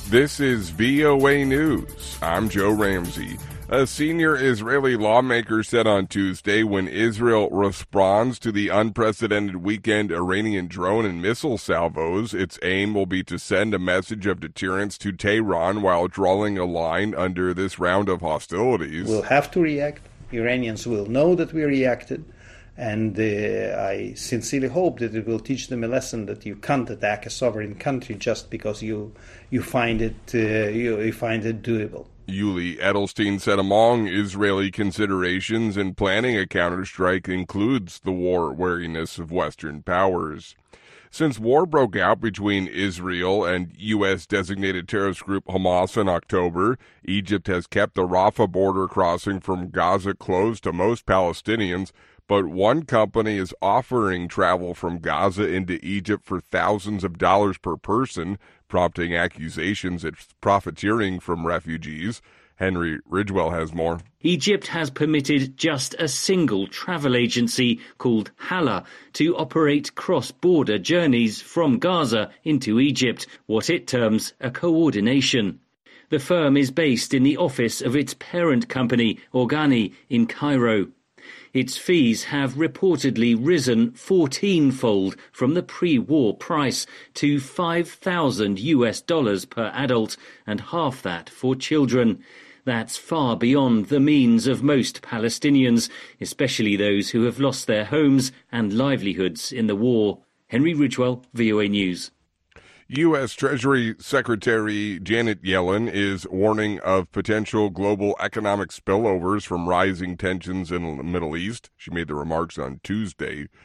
This is VOA News. I'm Joe Ramsey. A senior Israeli lawmaker said on Tuesday when Israel responds to the unprecedented weekend Iranian drone and missile salvos, its aim will be to send a message of deterrence to Tehran while drawing a line under this round of hostilities. We'll have to react. Iranians will know that we reacted. And I sincerely hope that it will teach them a lesson that you can't attack a sovereign country just because you find it doable. Yuli Edelstein said among Israeli considerations in planning a counterstrike includes the war wariness of Western powers. Since war broke out between Israel and U.S. designated terrorist group Hamas in October, Egypt has kept the Rafah border crossing from Gaza closed to most Palestinians. But one company is offering travel from Gaza into Egypt for thousands of dollars per person, prompting accusations it's profiteering from refugees. Henry Ridgwell has more. Egypt has permitted just a single travel agency called Hala to operate cross-border journeys from Gaza into Egypt, what it terms a coordination. The firm is based in the office of its parent company, Organi, in Cairo. Its fees have reportedly risen 14-fold from the pre-war price to $5,000 per adult and half that for children. That's far beyond the means of most Palestinians, especially those who have lost their homes and livelihoods in the war. Henry Ridgwell, VOA News. U.S. Treasury Secretary Janet Yellen is warning of potential global economic spillovers from rising tensions in the Middle East. She made the remarks on Tuesday.